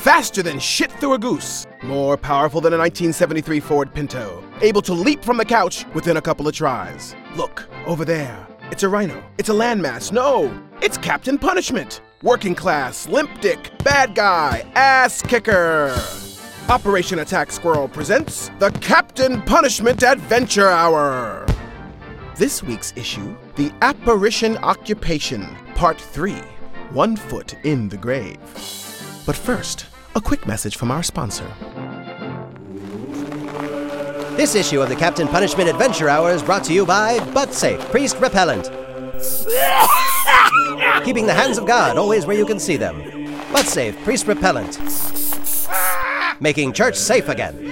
Faster than shit through a goose. More powerful than a 1973 Ford Pinto. Able to leap from the couch within a couple of tries. Look, over there. It's a rhino. It's a landmass. No, it's Captain Punishment. Working class, limp dick, bad guy, ass kicker. Operation Attack Squirrel presents the Captain Punishment Adventure Hour. This week's issue, The Apparition Occupation, Part 3, 1 Foot in the Grave. But first, a quick message from our sponsor. This issue of the Captain Punishment Adventure Hour is brought to you by ButtSafe Priest Repellent. Keeping the hands of God always where you can see them. ButtSafe Priest Repellent. Making church safe again.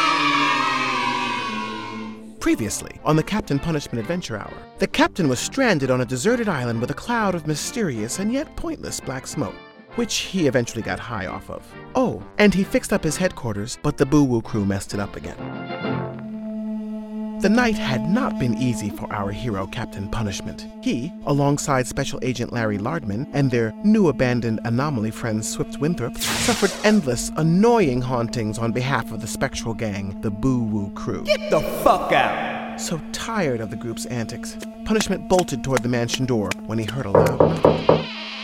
Previously, on the Captain Punishment Adventure Hour, the captain was stranded on a deserted island with a cloud of mysterious and yet pointless black smoke, which he eventually got high off of. Oh, and he fixed up his headquarters, but the Boo-Woo crew messed it up again. The night had not been easy for our hero, Captain Punishment. He, alongside Special Agent Larry Lardman and their new abandoned anomaly friend Swift Winthrop, suffered endless, annoying hauntings on behalf of the spectral gang, the Boo-Woo crew. Get the fuck out! So tired of the group's antics, Punishment bolted toward the mansion door when he heard a loud.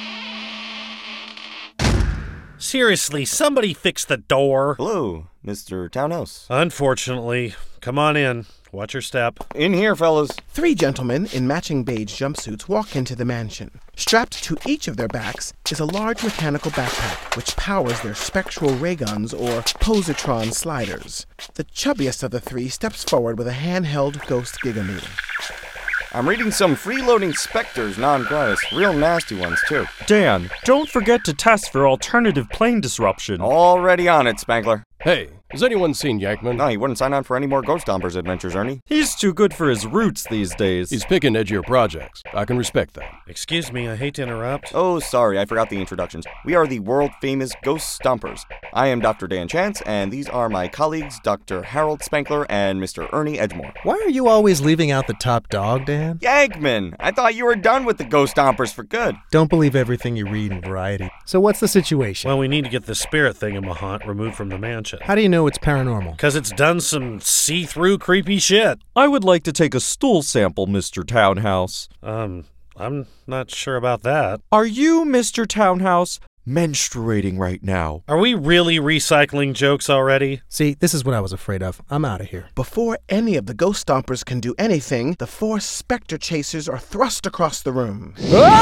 Seriously, somebody fix the door. Hello, Mr. Townhouse. Unfortunately. Come on in. Watch your step. In here, fellas. 3 gentlemen in matching beige jumpsuits walk into the mansion. Strapped to each of their backs is a large mechanical backpack which powers their spectral ray guns or positron sliders. The chubbiest of the 3 steps forward with a handheld ghost gigameter. I'm reading some freeloading Spectres non-gratis, real nasty ones too. Dan, don't forget to test for alternative plane disruption. Already on it, Spangler. Hey, has anyone seen Yankman? No, he wouldn't sign on for any more Ghost Stompers adventures, Ernie. He's too good for his roots these days. He's picking edgier projects. I can respect that. Excuse me, I hate to interrupt. Oh, sorry, I forgot the introductions. We are the world-famous Ghost Stompers. I am Dr. Dan Chance, and these are my colleagues, Dr. Harold Spankler and Mr. Ernie Edgemore. Why are you always leaving out the top dog, Dan? Yankman! I thought you were done with the Ghost Stompers for good. Don't believe everything you read in Variety. So what's the situation? Well, we need to get the spirit thingamahaunt removed from the mansion. How do you know it's paranormal? Because it's done some see-through creepy shit. I would like to take a stool sample, Mr. Townhouse. I'm not sure about that. Are you, Mr. Townhouse, menstruating right now? Are we really recycling jokes already? See, this is what I was afraid of. I'm out of here. Before any of the Ghost Stompers can do anything, the 4 Spectre chasers are thrust across the room.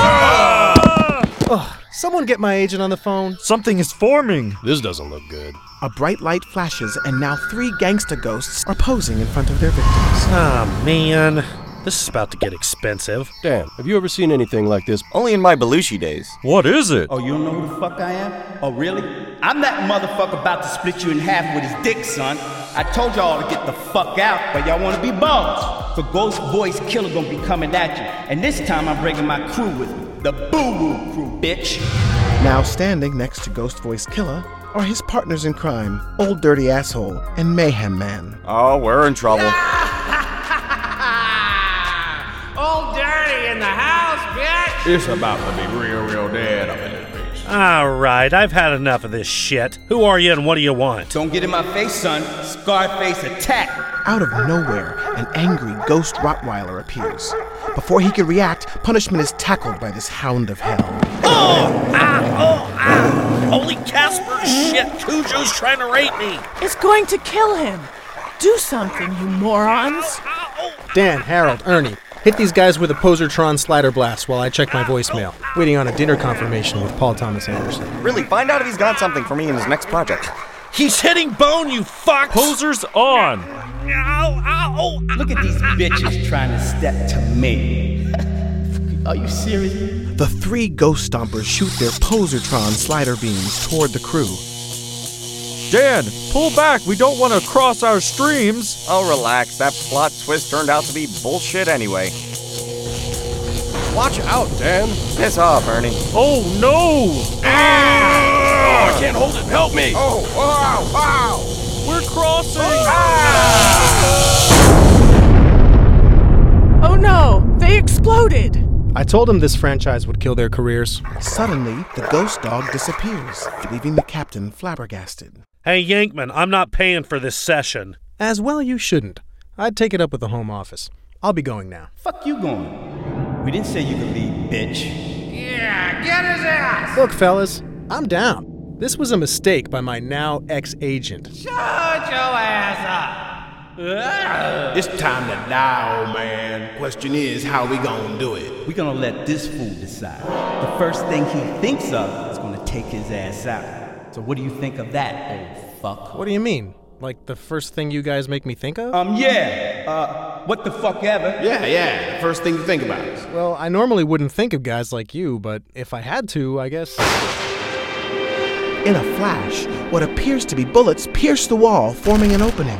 Oh, someone get my agent on the phone. Something is forming. This doesn't look good. A bright light flashes, and now 3 gangsta ghosts are posing in front of their victims. Ah, man. This is about to get expensive. Dan, have you ever seen anything like this? Only in my Belushi days. What is it? Oh, you don't know who the fuck I am? Oh, really? I'm that motherfucker about to split you in half with his dick, son. I told y'all to get the fuck out, but y'all want to be balls. The Ghost Voice Killer gonna be coming at you. And this time I'm bringing my crew with me. The Boo-Woo crew, bitch. Now standing next to Ghost Voice Killer are his partners in crime, Old Dirty Asshole and Mayhem Man. Oh, we're in trouble. Old Dirty in the house, bitch! It's about to be real dead up in this bitch. Alright, I've had enough of this shit. Who are you and what do you want? Don't get in my face, son. Scarface attack. Out of nowhere, an angry ghost Rottweiler appears. Before he can react, Punishment is tackled by this hound of hell. Oh! Ah! Holy Casper shit! Cujo's trying to rape me! It's going to kill him! Do something, you morons! Dan, Harold, Ernie, hit these guys with a positron slider blast while I check my voicemail. Waiting on a dinner confirmation with Paul Thomas Anderson. Really, find out if he's got something for me in his next project. He's hitting bone, you fucks! Posers on! Ow, ow, Look at these bitches trying to step to me. Are you serious? The 3 Ghost Stompers shoot their positron slider beams toward the crew. Dan, pull back. We don't want to cross our streams. Oh, relax. That plot twist turned out to be bullshit anyway. Watch out, Dan. Piss off, Ernie. Oh, no! Oh, I can't hold it. Help me. Oh, wow, wow! We're crossing! Oh no! They exploded! I told them this franchise would kill their careers. Suddenly, the ghost dog disappears, leaving the captain flabbergasted. Hey, Yankman, I'm not paying for this session. As well you shouldn't. I'd take it up with the home office. I'll be going now. Fuck you going. We didn't say you could leave, bitch. Yeah, get his ass! Look, fellas, I'm down. This was a mistake by my now ex-agent. Shut your ass up! It's time to die, old man. Question is, how we gonna do it? We're gonna let this fool decide. The first thing he thinks of is gonna take his ass out. So what do you think of that, old fuck? What do you mean? Like the first thing you guys make me think of? What the fuck ever? Yeah, the first thing to think about. Well, I normally wouldn't think of guys like you, but if I had to, I guess... In a flash, what appears to be bullets pierce the wall, forming an opening.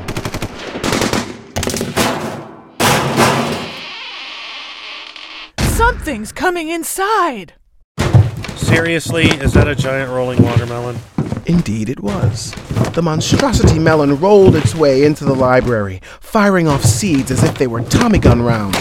Something's coming inside! Seriously, is that a giant rolling watermelon? Indeed it was. The monstrosity melon rolled its way into the library, firing off seeds as if they were Tommy gun rounds.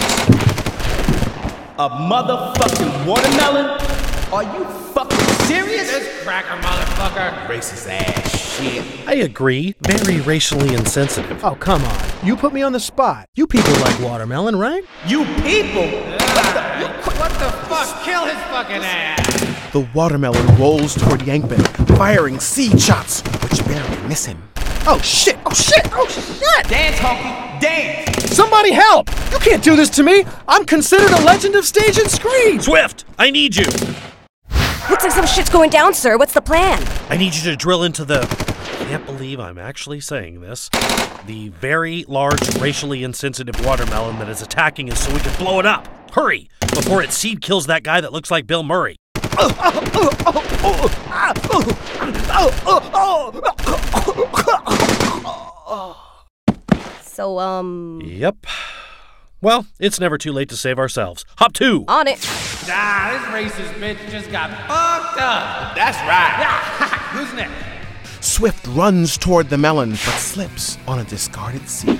A motherfucking watermelon? Are you fucking serious? This cracker motherfucker! Racist ass shit. I agree. Very racially insensitive. Oh, come on. You put me on the spot. You people like watermelon, right? You people? What the fuck? Kill his fucking ass! The watermelon rolls toward Yankman, firing seed shots, which barely miss him. Oh shit! Oh shit! Oh shit! Dance, Honky, dance! Somebody help! You can't do this to me! I'm considered a legend of stage and screen! Swift, I need you! Looks like some shit's going down, sir. What's the plan? I need you to drill into the... I can't believe I'm actually saying this. The very large, racially insensitive watermelon that is attacking us so we can blow it up. Hurry! Before its seed kills that guy that looks like Bill Murray. So, Yep. Well, it's never too late to save ourselves. Hop 2! On it. Ah, this racist bitch just got fucked up! That's right. Yeah. Who's next? Swift runs toward the melon, but slips on a discarded seed.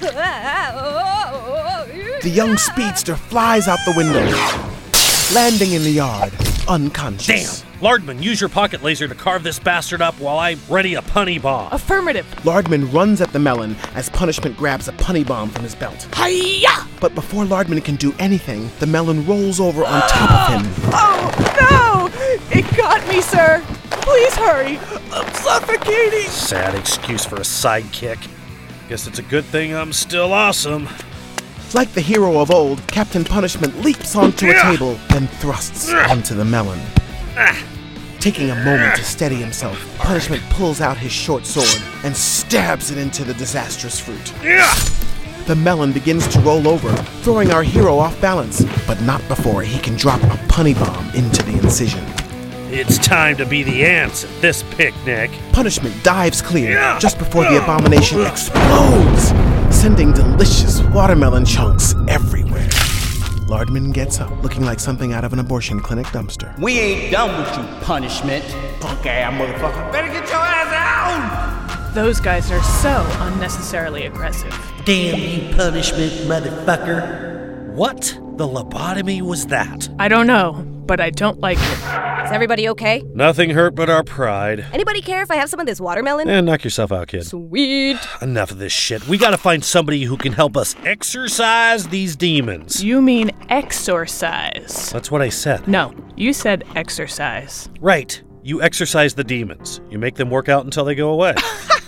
The young speedster flies out the window, landing in the yard, unconscious. Damn! Lardman, use your pocket laser to carve this bastard up while I ready a punny bomb. Affirmative. Lardman runs at the melon as Punishment grabs a punny bomb from his belt. Hi-ya! But before Lardman can do anything, the melon rolls over on top of him. Oh, no! It got me, sir! Please hurry! I'm suffocating! Sad excuse for a sidekick. Guess it's a good thing I'm still awesome. Like the hero of old, Captain Punishment leaps onto a table, then thrusts onto the melon. Taking a moment to steady himself, Punishment pulls out his short sword and stabs it into the disastrous fruit. The melon begins to roll over, throwing our hero off balance, but not before he can drop a punny bomb into the incision. It's time to be the ants at this picnic. Punishment dives clear just before the abomination explodes, sending delicious watermelon chunks everywhere. Lardman gets up, looking like something out of an abortion clinic dumpster. We ain't done with you, Punishment. Punk ass motherfucker. Better get your ass out! Those guys are so unnecessarily aggressive. Damn you, Punishment, motherfucker. What the lobotomy was that? I don't know, but I don't like it. Is everybody okay? Nothing hurt but our pride. Anybody care if I have some of this watermelon? Knock yourself out, kid. Sweet. Enough of this shit. We gotta find somebody who can help us exorcise these demons. You mean exorcise? That's what I said. No, you said exercise. Right. You exorcise the demons. You make them work out until they go away.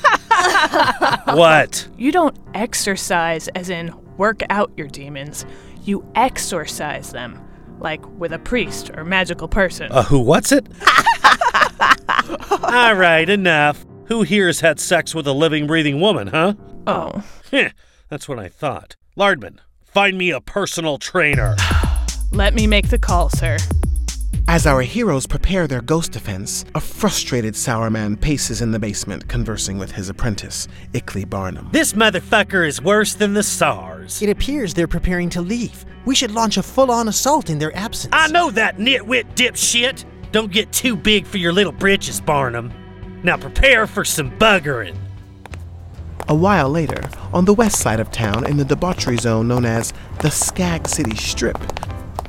What? You don't exercise as in work out your demons. You exorcise them. Like with a priest or magical person. Who what's it? All right, enough. Who here has had sex with a living, breathing woman, huh? Oh. That's what I thought. Lardman, find me a personal trainer. Let me make the call, sir. As our heroes prepare their ghost defense, a frustrated Sour Man paces in the basement, conversing with his apprentice, Ickley Barnum. This motherfucker is worse than the SARS. It appears they're preparing to leave. We should launch a full-on assault in their absence. I know that, nitwit dipshit. Don't get too big for your little britches, Barnum. Now prepare for some buggering. A while later, on the west side of town in the debauchery zone known as the Skag City Strip,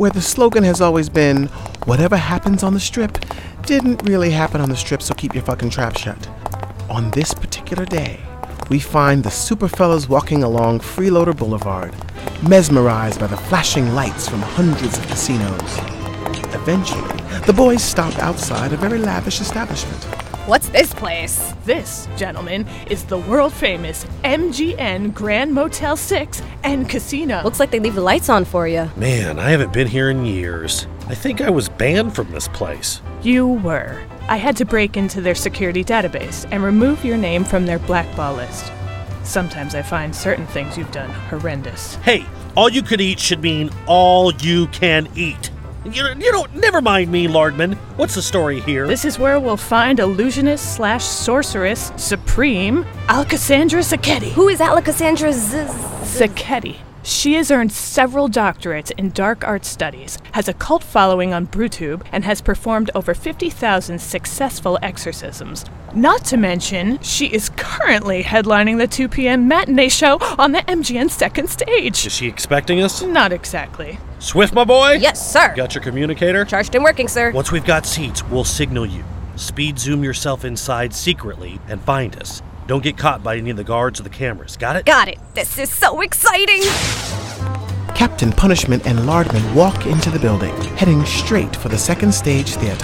where the slogan has always been, whatever happens on the strip didn't really happen on the strip, so keep your fucking trap shut. On this particular day, we find the Superfellas walking along Freeloader Boulevard, mesmerized by the flashing lights from hundreds of casinos. Eventually, the boys stopped outside a very lavish establishment. What's this place? This, gentlemen, is the world-famous MGN Grand Motel 6 and Casino. Looks like they leave the lights on for you. Man, I haven't been here in years. I think I was banned from this place. You were. I had to break into their security database and remove your name from their blackball list. Sometimes I find certain things you've done horrendous. Hey, all you could eat should mean all you can eat. You don't, never mind me, Lardman. What's the story here? This is where we'll find illusionist/sorceress supreme, Alcassandra Sacchetti. Who is Alcassandra Sacchetti? She has earned several doctorates in dark art studies, has a cult following on BrewTube, and has performed over 50,000 successful exorcisms. Not to mention, she is currently headlining the 2 p.m. matinee show on the MGN second stage. Is she expecting us? Not exactly. Swift, my boy? Yes, sir. Got your communicator? Charged and working, sir. Once we've got seats, we'll signal you. Speed zoom yourself inside secretly and find us. Don't get caught by any of the guards or the cameras. Got it? Got it. This is so exciting. Captain Punishment and Lardman walk into the building, heading straight for the second stage theater.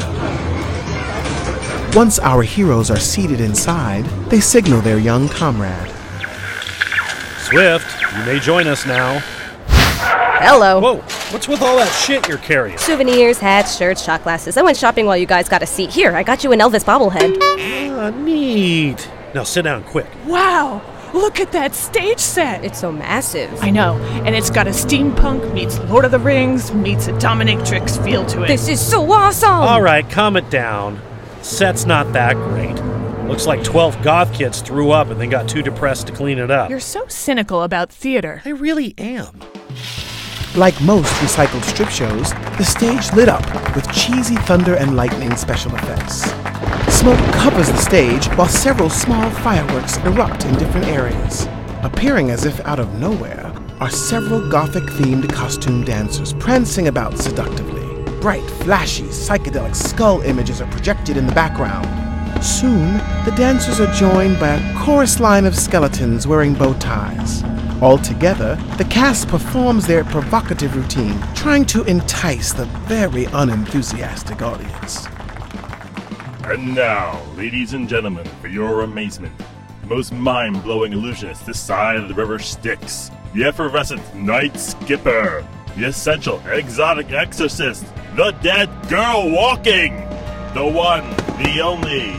Once our heroes are seated inside, they signal their young comrade. Swift, you may join us now. Hello. Whoa, what's with all that shit you're carrying? Souvenirs, hats, shirts, shot glasses. I went shopping while you guys got a seat. Here, I got you an Elvis bobblehead. Ah, neat. Now sit down quick. Wow! Look at that stage set! It's so massive. I know, and it's got a steampunk meets Lord of the Rings meets a dominatrix feel to it. This is so awesome! All right, calm it down. Set's not that great. Looks like 12 goth kids threw up and then got too depressed to clean it up. You're so cynical about theater. I really am. Like most recycled strip shows, the stage lit up with cheesy thunder and lightning special effects. Smoke covers the stage while several small fireworks erupt in different areas. Appearing as if out of nowhere are several Gothic-themed costume dancers prancing about seductively. Bright, flashy, psychedelic skull images are projected in the background. Soon, the dancers are joined by a chorus line of skeletons wearing bow ties. Altogether, the cast performs their provocative routine, trying to entice the very unenthusiastic audience. And now, ladies and gentlemen, for your amazement, the most mind-blowing illusionist this side of the river Styx, the effervescent Night Skipper, the essential exotic exorcist, the dead girl walking, the one, the only,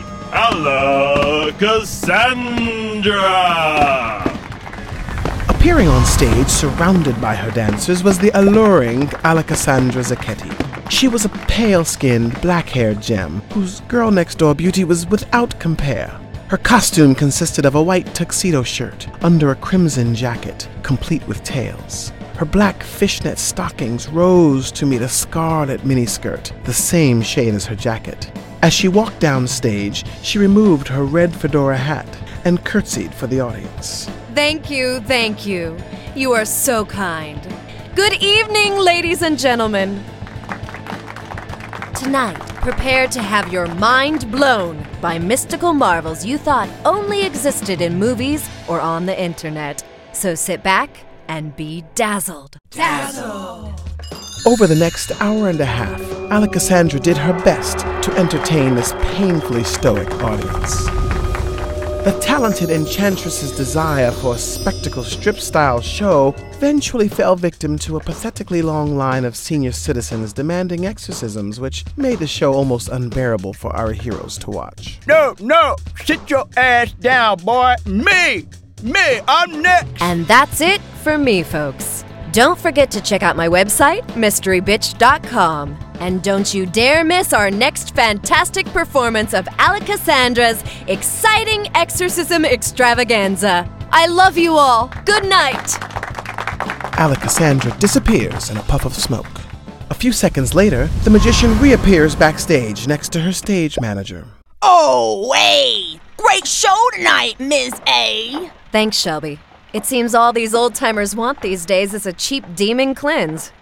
Alcassandra! Appearing on stage, surrounded by her dancers, was the alluring Alcassandra Sacchetti. She was a pale-skinned, black-haired gem, whose girl-next-door beauty was without compare. Her costume consisted of a white tuxedo shirt under a crimson jacket, complete with tails. Her black fishnet stockings rose to meet a scarlet miniskirt, the same shade as her jacket. As she walked down stage, she removed her red fedora hat and curtsied for the audience. Thank you, thank you. You are so kind. Good evening, ladies and gentlemen. Tonight, prepare to have your mind blown by mystical marvels you thought only existed in movies or on the internet. So sit back and be dazzled. Dazzled! Over the next hour and a half, Alcassandra did her best to entertain this painfully stoic audience. The talented enchantress's desire for a spectacle strip-style show eventually fell victim to a pathetically long line of senior citizens demanding exorcisms, which made the show almost unbearable for our heroes to watch. No, sit your ass down, boy. Me, I'm next. And that's it for me, folks. Don't forget to check out my website, mysterybitch.com. And don't you dare miss our next fantastic performance of Alcassandra's exciting exorcism extravaganza. I love you all. Good night. Alcassandra disappears in a puff of smoke. A few seconds later, the magician reappears backstage next to her stage manager. Oh, hey! Great show tonight, Ms. A! Thanks, Shelby. It seems all these old-timers want these days is a cheap demon cleanse.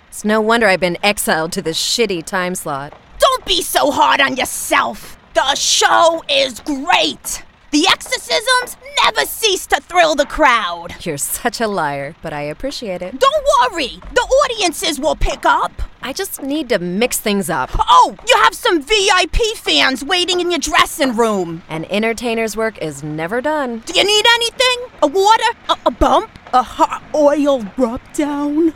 It's no wonder I've been exiled to this shitty time slot. Don't be so hard on yourself. The show is great. The exorcisms never cease to thrill the crowd. You're such a liar, but I appreciate it. Don't worry. The audiences will pick up. I just need to mix things up. Oh, you have some VIP fans waiting in your dressing room. An entertainer's work is never done. Do you need anything? A water? A bump? A hot oil rub down?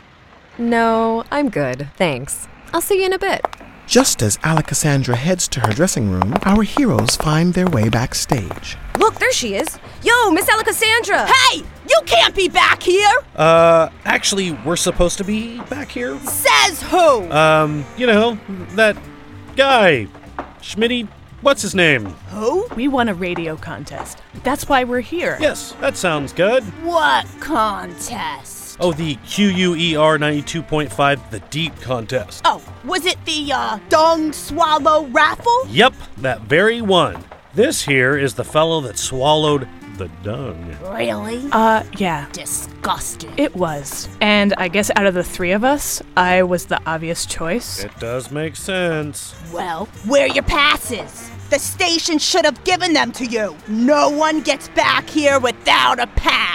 No, I'm good. Thanks. I'll see you in a bit. Just as Alakasandra heads to her dressing room, our heroes find their way backstage. Look, there she is. Yo, Miss Alakasandra! Hey! You can't be back here! Actually, we're supposed to be back here? Says who? You know, that guy. Schmitty, what's his name? Who? We won a radio contest. That's why we're here. Yes, that sounds good. What contest? Oh, the QUER 92.5 The Deep contest. Oh, was it the, dung swallow raffle? Yep, that very one. This here is the fellow that swallowed the dung. Really? Yeah. Disgusting. It was. And I guess out of the three of us, I was the obvious choice. It does make sense. Well, where are your passes? The station should have given them to you. No one gets back here without a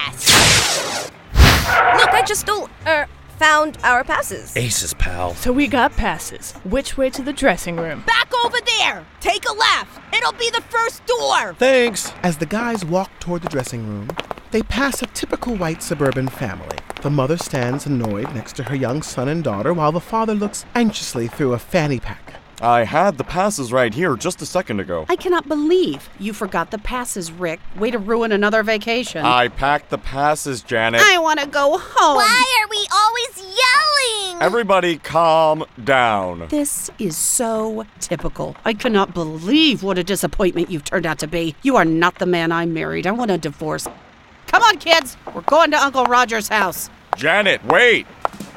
pass. Look, I just found our passes. Aces, pal. So we got passes. Which way to the dressing room? Back over there. Take a left. It'll be the first door. Thanks. As the guys walk toward the dressing room, they pass a typical white suburban family. The mother stands annoyed next to her young son and daughter while the father looks anxiously through a fanny pack. I had the passes right here just a second ago. I cannot believe you forgot the passes, Rick. Way to ruin another vacation. I packed the passes, Janet. I want to go home. Why are we always yelling? Everybody calm down. This is so typical. I cannot believe what a disappointment you've turned out to be. You are not the man I married. I want a divorce. Come on, kids. We're going to Uncle Roger's house. Janet, wait.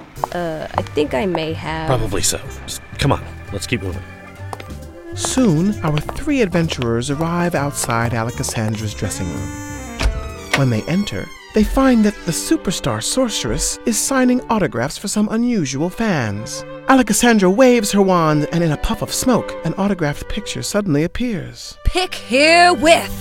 I think I may have... Probably so. Just come on. Let's keep moving. Soon, our three adventurers arrive outside Alakasandra's dressing room. When they enter, they find that the superstar sorceress is signing autographs for some unusual fans. Alakasandra waves her wand, and in a puff of smoke, an autographed picture suddenly appears. Pick herewith.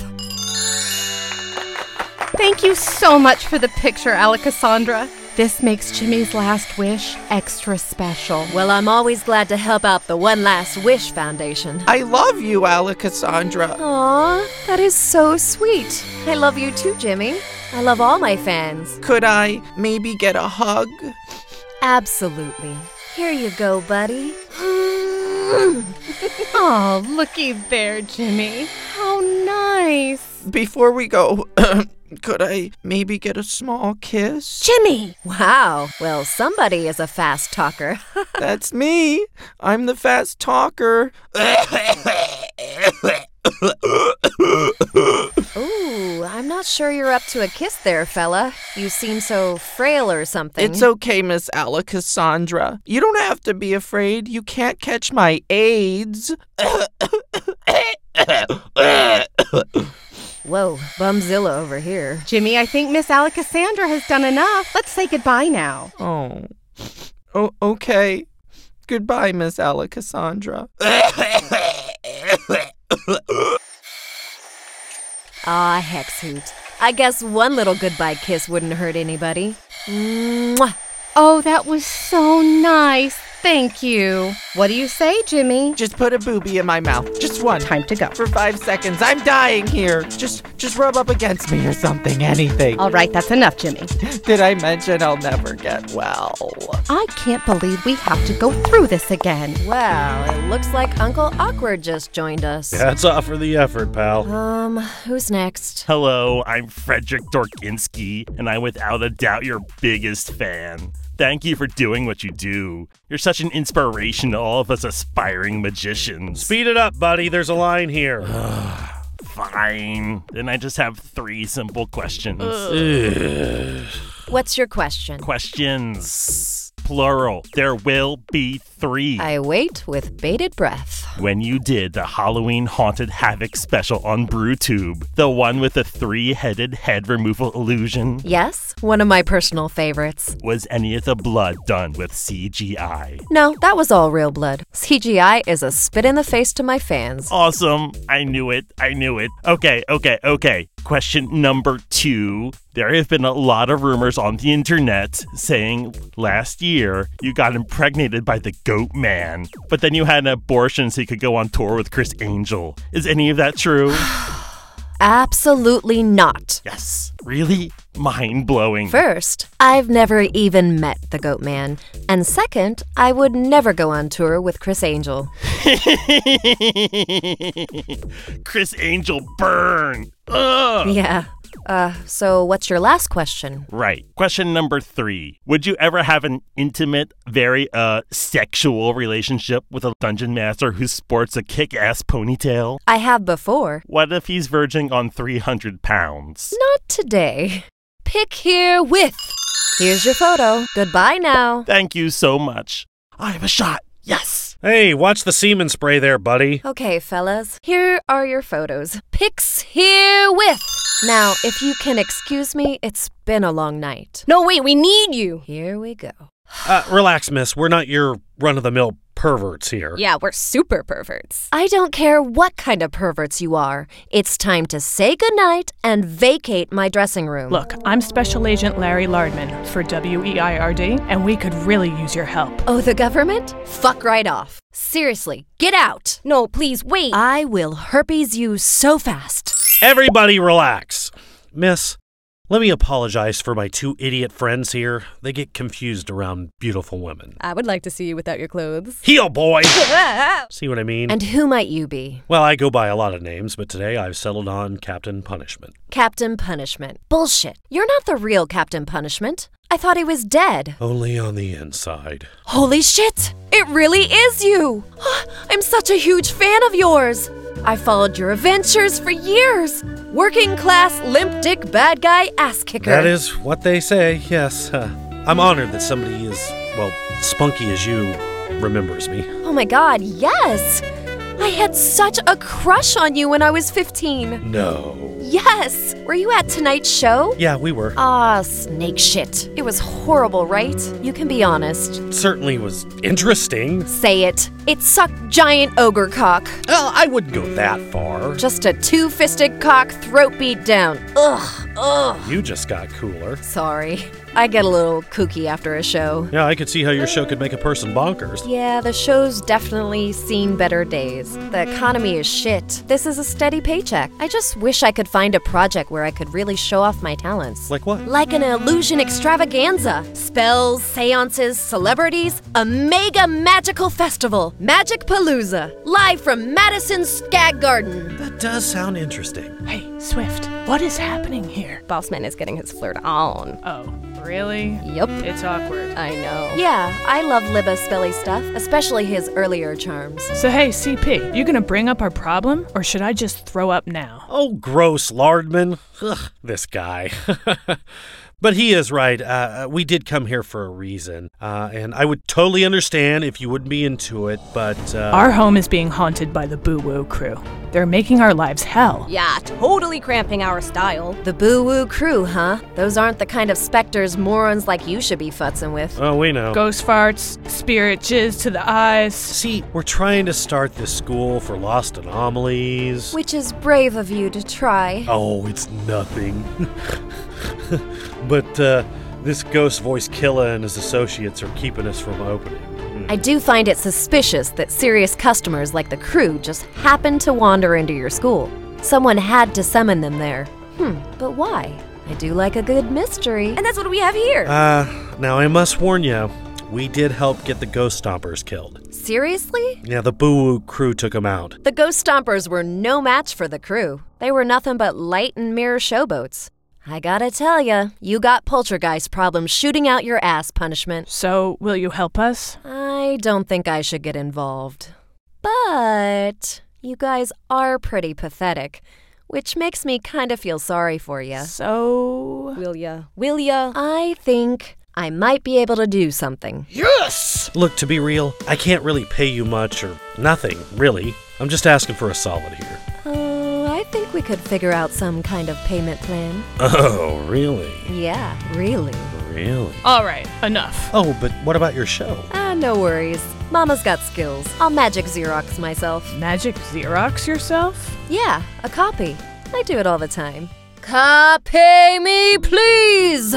Thank you so much for the picture, Alakasandra. This makes Jimmy's last wish extra special. Well, I'm always glad to help out the One Last Wish Foundation. I love you, Alakasandra. Aw, that is so sweet. I love you too, Jimmy. I love all my fans. Could I maybe get a hug? Absolutely. Here you go, buddy. Oh, looky there, Jimmy. How nice. Before we go, could I maybe get a small kiss? Jimmy! Wow. Well, somebody is a fast talker. That's me. I'm the fast talker. Ooh, I'm not sure you're up to a kiss there, fella. You seem so frail or something. It's okay, Miss Alakasandra. You don't have to be afraid. You can't catch my AIDS. Whoa, bumzilla over here. Jimmy, I think Miss Alakasandra has done enough. Let's say goodbye now. Oh, okay. Goodbye, Miss Alakasandra. Aw, Hexhoot. I guess one little goodbye kiss wouldn't hurt anybody. Mwah. Oh, that was so nice. Thank you. What do you say, Jimmy? Just put a boobie in my mouth. Just one. Time to go. For 5 seconds. I'm dying here. Just rub up against me or something. Anything. All right, that's enough, Jimmy. Did I mention I'll never get well? I can't believe we have to go through this again. Well, it looks like Uncle Awkward just joined us. Hats off for the effort, pal. Who's next? Hello, I'm Frederick Dorkinski, and I'm without a doubt your biggest fan. Thank you for doing what you do. You're such an inspiration to all of us aspiring magicians. Speed it up, buddy. There's a line here. Fine. Then I just have 3 simple questions. What's your question? Questions. plural. There will be 3. I wait with bated breath. When you did the Halloween Haunted Havoc special on BrewTube, the one with the 3-headed head removal illusion, Yes, one of my personal favorites. was any of the blood done with CGI? No, that was all real blood. CGI is a spit in the face to my fans. Awesome. I knew it. Okay. Question number 2. There have been a lot of rumors on the internet saying last year you got impregnated by the Goat Man, but then you had an abortion so you could go on tour with Chris Angel. Is any of that true? Absolutely not. Yes. Really? Mind-blowing. First, I've never even met the Goat Man. And second, I would never go on tour with Chris Angel. Chris Angel, burn! Ugh! Yeah. So what's your last question? Right. Question number 3. Would you ever have an intimate, very, sexual relationship with a dungeon master who sports a kick-ass ponytail? I have before. What if he's verging on 300 pounds? Not today. Pick herewith. Here's your photo. Goodbye now. Thank you so much. I have a shot. Yes! Hey, watch the semen spray there, buddy. Okay, fellas. Here are your photos. Pics herewith. Now, if you can excuse me, it's been a long night. No, wait, we need you. Here we go. Relax, miss. We're not your run-of-the-mill perverts here. Yeah, we're super perverts. I don't care what kind of perverts you are. It's time to say goodnight and vacate my dressing room. Look, I'm Special Agent Larry Lardman for WEIRD, and we could really use your help. Oh, the government? Fuck right off. Seriously, get out. No, please, wait. I will herpes you so fast. Everybody relax. Miss, let me apologize for my 2 idiot friends here. They get confused around beautiful women. I would like to see you without your clothes. Heel, boy! See what I mean? And who might you be? Well, I go by a lot of names, but today I've settled on Captain Punishment. Captain Punishment. Bullshit. You're not the real Captain Punishment. I thought he was dead. Only on the inside. Holy shit! It really is you! I'm such a huge fan of yours! I followed your adventures for years! Working class, limp dick, bad guy, ass kicker. That is what they say, yes. I'm honored that somebody as, well, spunky as you remembers me. Oh my god, yes! I had such a crush on you when I was 15. No. Yes! Were you at tonight's show? Yeah, we were. Snake shit. It was horrible, right? You can be honest. It certainly was interesting. Say it. It sucked giant ogre cock. Well, I wouldn't go that far. Just a 2-fisted cock throat beat down. Ugh. You just got cooler. Sorry. I get a little kooky after a show. Yeah, I could see how your show could make a person bonkers. Yeah, the show's definitely seen better days. The economy is shit. This is a steady paycheck. I just wish I could find a project where I could really show off my talents. Like what? Like an illusion extravaganza. Spells, seances, celebrities, a mega magical festival. Magic Palooza. Live from Madison's Skag Garden. That does sound interesting. Hey, Swift, what is happening here? Bossman is getting his flirt on. Oh, really? Yep. It's awkward. I know. Yeah, I love Libba's spelly stuff, especially his earlier charms. So hey, CP, you gonna bring up our problem, or should I just throw up now? Oh, gross, Lardman. Ugh, this guy. But he is right. We did come here for a reason. And I would totally understand if you wouldn't be into it, but... Our home is being haunted by the Boo Woo crew. They're making our lives hell. Yeah, totally cramping our style. The Boo Woo crew, huh? Those aren't the kind of specters morons like you should be futzing with. Oh, we know. Ghost farts, spirit jizz to the eyes. See, we're trying to start this school for lost anomalies. Which is brave of you to try. Oh, it's nothing. But this ghost voice killer and his associates are keeping us from opening. I do find it suspicious that serious customers like the crew just happened to wander into your school. Someone had to summon them there. But why? I do like a good mystery. And that's what we have here. Now I must warn you, we did help get the Ghost Stompers killed. Seriously? Yeah, the Boo Woo crew took them out. The Ghost Stompers were no match for the crew. They were nothing but light and mirror showboats. I gotta tell ya, you got poltergeist problems shooting out your ass, Punishment. So, will you help us? I don't think I should get involved. But you guys are pretty pathetic, which makes me kind of feel sorry for ya. So... Will ya? I think I might be able to do something. Yes! Look, to be real, I can't really pay you much or nothing, really. I'm just asking for a solid here. I think we could figure out some kind of payment plan. Oh, really? Yeah, really. Really? All right, enough. Oh, but what about your show? No worries. Mama's got skills. I'll magic Xerox myself. Magic Xerox yourself? Yeah, a copy. I do it all the time. Copy me, please!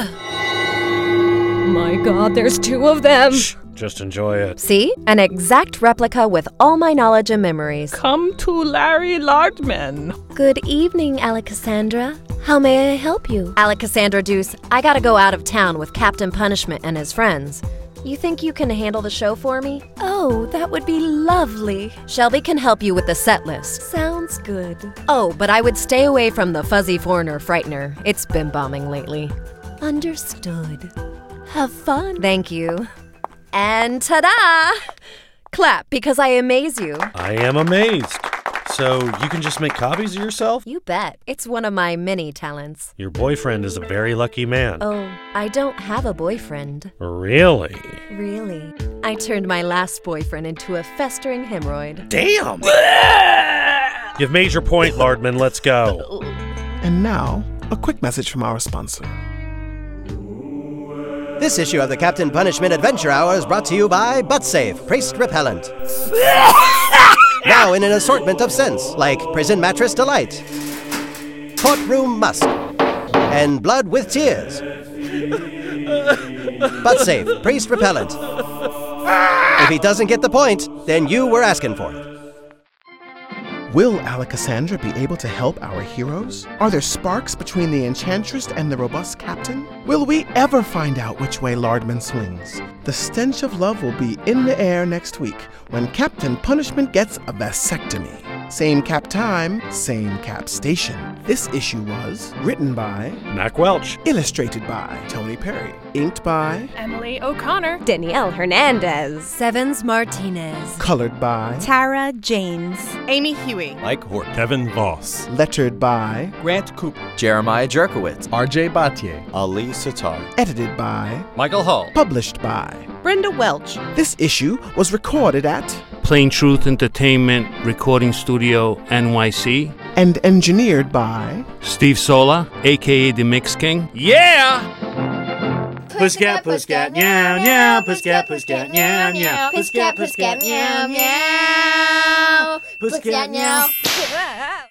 My God, there's 2 of them. Shh, just enjoy it. See? An exact replica with all my knowledge and memories. Come to Larry Lardman. Good evening, Alakasandra. How may I help you? Alakasandra Deuce, I gotta go out of town with Captain Punishment and his friends. You think you can handle the show for me? Oh, that would be lovely. Shelby can help you with the set list. Sounds good. Oh, but I would stay away from the Fuzzy Foreigner Frightener. It's been bombing lately. Understood. Have fun. Thank you. And ta-da! Clap because I amaze you. I am amazed. So you can just make copies of yourself? You bet. It's one of my many talents. Your boyfriend is a very lucky man. Oh, I don't have a boyfriend. Really? Really. I turned my last boyfriend into a festering hemorrhoid. Damn! You've made your point, Lardman. Let's go. And now, a quick message from our sponsor. This issue of the Captain Punishment Adventure Hour is brought to you by ButtSafe Priest Repellent. Now in an assortment of scents, like Prison Mattress Delight, Courtroom Musk, and Blood with Tears. ButtSafe Priest Repellent. If he doesn't get the point, then you were asking for it. Will Alakasandra be able to help our heroes? Are there sparks between the Enchantress and the robust Captain? Will we ever find out which way Lardman swings? The stench of love will be in the air next week when Captain Punishment gets a vasectomy. Same cap time, same cap station. This issue was written by Mac Welch, illustrated by Tony Perry, inked by Emily O'Connor, Danielle Hernandez, Sevens Martinez, colored by Tara James, Amy Huey, Mike Hort, Kevin Voss, lettered by Grant Cooper, Jeremiah Jerkowitz, RJ Batier, Ali Sitar, edited by Michael Hull, published by Brenda Welch. This issue was recorded at Plain Truth Entertainment Recording Studio NYC and engineered by Steve Sola, aka The Mix King. Yeah! Pussycat, pussycat, meow, meow, pussycat, pussycat, meow, meow, pussycat, pussycat, meow, meow, pussycat, meow.